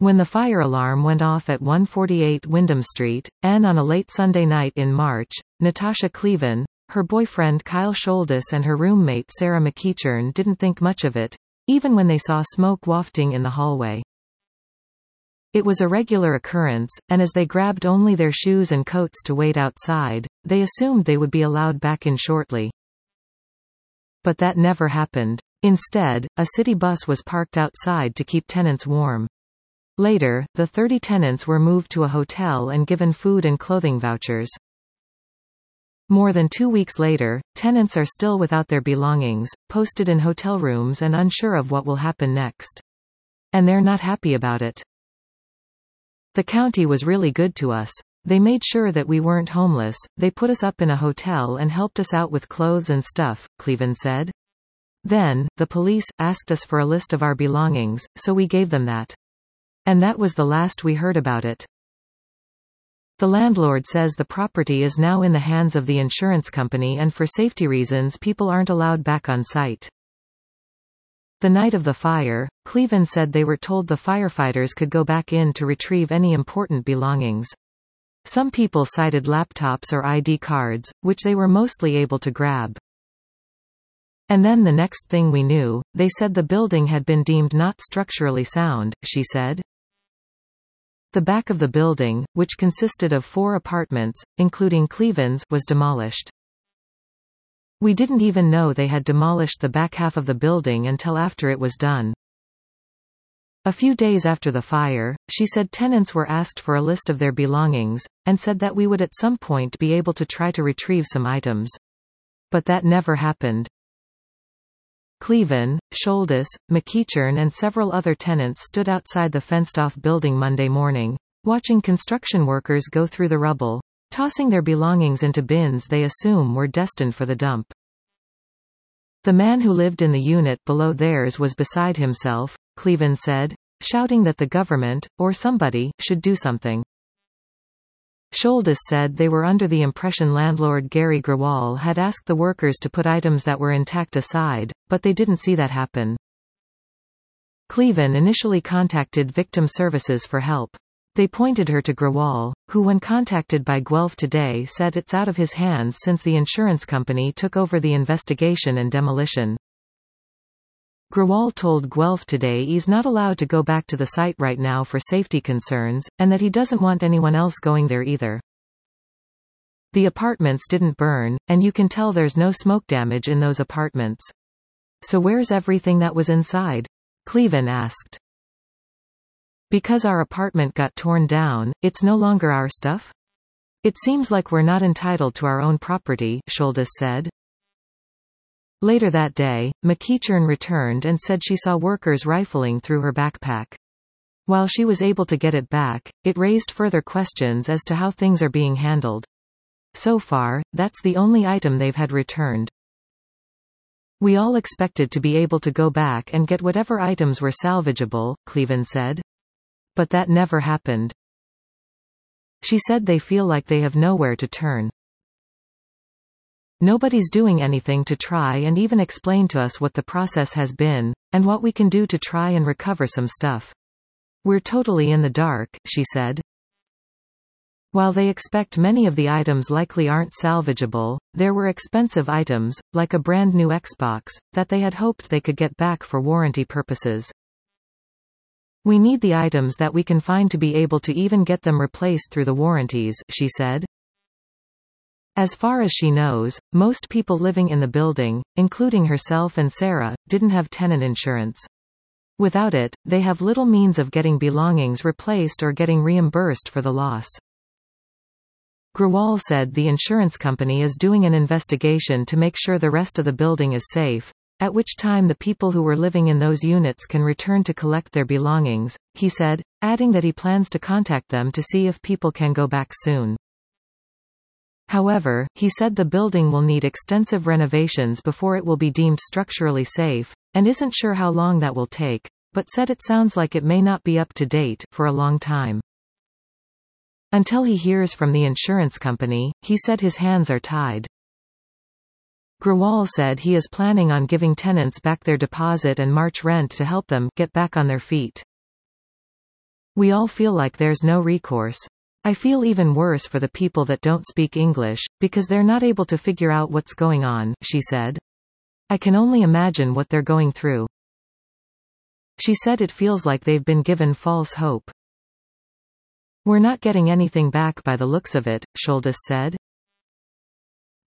When the fire alarm went off at 148 Wyndham Street, N on a late Sunday night in March, Natasha Cleven, her boyfriend Kyle Shouldes and her roommate Sarah McEachern didn't think much of it, even when they saw smoke wafting in the hallway. It was a regular occurrence, and as they grabbed only their shoes and coats to wait outside, they assumed they would be allowed back in shortly. But that never happened. Instead, a city bus was parked outside to keep tenants warm. Later, the 30 tenants were moved to a hotel and given food and clothing vouchers. More than 2 weeks later, tenants are still without their belongings, posted in hotel rooms and unsure of what will happen next. And they're not happy about it. The county was really good to us. They made sure that we weren't homeless, they put us up in a hotel and helped us out with clothes and stuff, Cleven said. Then, the police asked us for a list of our belongings, so we gave them that. And that was the last we heard about it. The landlord says the property is now in the hands of the insurance company and for safety reasons people aren't allowed back on site. The night of the fire, Cleven said they were told the firefighters could go back in to retrieve any important belongings. Some people cited laptops or ID cards, which they were mostly able to grab. And then the next thing we knew, they said the building had been deemed not structurally sound, she said. The back of the building, which consisted of 4 apartments, including Cleven's, was demolished. We didn't even know they had demolished the back half of the building until after it was done. A few days after the fire, she said tenants were asked for a list of their belongings, and said that we would at some point be able to try to retrieve some items. But that never happened. Cleven, Shouldes, McEachern and several other tenants stood outside the fenced-off building Monday morning, watching construction workers go through the rubble, tossing their belongings into bins they assume were destined for the dump. The man who lived in the unit below theirs was beside himself, Cleven said, shouting that the government, or somebody, should do something. Shouldes said they were under the impression landlord Gary Grewal had asked the workers to put items that were intact aside, but they didn't see that happen. Cleven initially contacted Victim Services for help. They pointed her to Grewal, who when contacted by Guelph Today said it's out of his hands since the insurance company took over the investigation and demolition. Grewal told Guelph Today he's not allowed to go back to the site right now for safety concerns, and that he doesn't want anyone else going there either. The apartments didn't burn, and you can tell there's no smoke damage in those apartments. So where's everything that was inside? Cleven asked. Because our apartment got torn down, it's no longer our stuff? It seems like we're not entitled to our own property, Shouldes said. Later that day, McEachern returned and said she saw workers rifling through her backpack. While she was able to get it back, it raised further questions as to how things are being handled. So far, that's the only item they've had returned. We all expected to be able to go back and get whatever items were salvageable, Cleven said. But that never happened. She said they feel like they have nowhere to turn. Nobody's doing anything to try and even explain to us what the process has been, and what we can do to try and recover some stuff. We're totally in the dark, she said. While they expect many of the items likely aren't salvageable, there were expensive items, like a brand new Xbox, that they had hoped they could get back for warranty purposes. We need the items that we can find to be able to even get them replaced through the warranties, she said. As far as she knows, most people living in the building, including herself and Sarah, didn't have tenant insurance. Without it, they have little means of getting belongings replaced or getting reimbursed for the loss. Grewal said the insurance company is doing an investigation to make sure the rest of the building is safe, at which time the people who were living in those units can return to collect their belongings, he said, adding that he plans to contact them to see if people can go back soon. However, he said the building will need extensive renovations before it will be deemed structurally safe, and isn't sure how long that will take, but said it sounds like it may not be up to date for a long time. Until he hears from the insurance company, he said his hands are tied. Grewal said he is planning on giving tenants back their deposit and March rent to help them get back on their feet. We all feel like there's no recourse. I feel even worse for the people that don't speak English, because they're not able to figure out what's going on, she said. I can only imagine what they're going through. She said it feels like they've been given false hope. We're not getting anything back by the looks of it, Scholdes said.